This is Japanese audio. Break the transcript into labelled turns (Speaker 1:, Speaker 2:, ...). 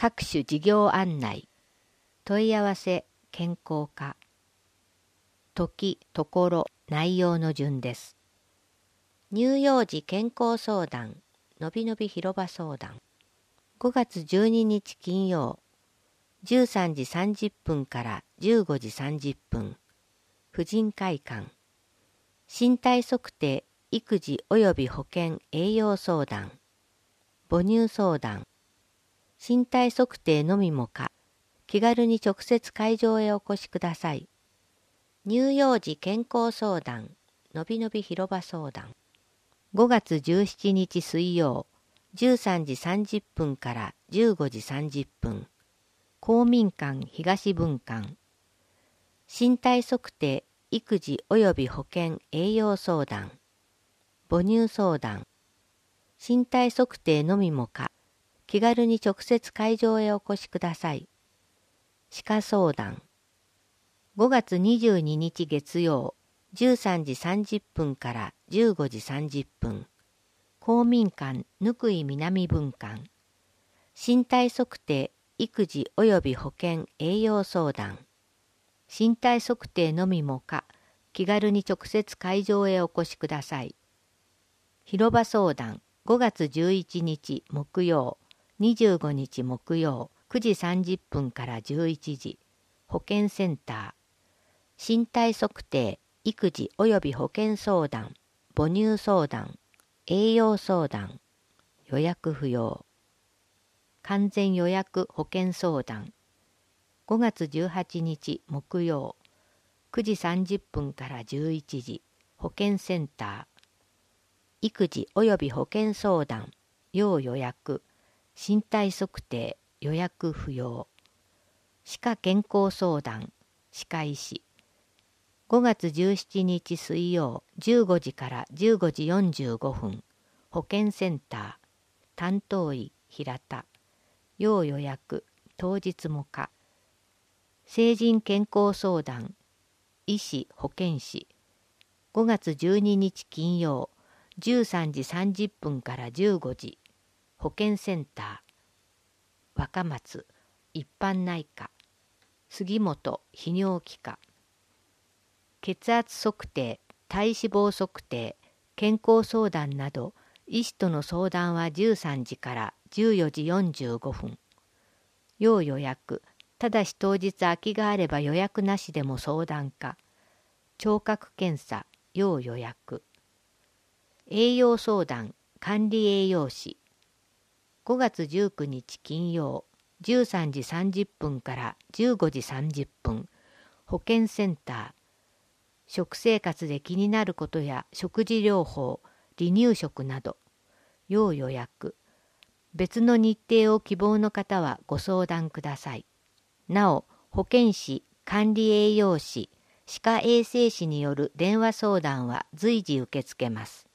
Speaker 1: 各種事業案内、問い合わせ、健康課、時、ところ、内容の順です。乳幼児健康相談、のびのび広場相談。5月12日金曜、13時30分から15時30分、婦人会館。身体測定、育児及び保健栄養相談。母乳相談。身体測定のみもか、気軽に直接会場へお越しください。乳幼児健康相談、のびのび広場相談。5月17日水曜、13時30分から15時30分、公民館東分館。身体測定、育児及び保健栄養相談。母乳相談。身体測定のみもか、気軽に直接会場へお越しください。歯科相談。5月22日月曜、13時30分から15時30分、公民館ぬくい南分館。身体測定、育児及び保健栄養相談。身体測定のみもか、気軽に直接会場へお越しください。広場相談。5月11日木曜、25日木曜、9時30分から11時、保健センター。身体測定、育児及び保健相談、母乳相談、栄養相談。予約不要。完全予約保健相談。5月18日木曜、9時30分から11時、保健センター。育児及び保健相談、要予約、身体測定、予約不要。歯科健康相談、歯科医師。5月17日水曜、15時から15時45分、保健センター。担当医、平田。要予約、当日も可。成人健康相談、医師、保健師。5月12日金曜、13時30分から15時、保健センター。若松、一般内科。杉本、泌尿器科。血圧測定、体脂肪測定、健康相談など、医師との相談は13時から14時45分。要予約、ただし当日空きがあれば予約なしでも相談可。聴覚検査、要予約。栄養相談、管理栄養士。5月19日金曜、13時30分から15時30分、保健センター。食生活で気になることや食事療法、離乳食など、要予約。別の日程を希望の方はご相談ください。なお、保健師、管理栄養士、歯科衛生士による電話相談は随時受け付けます。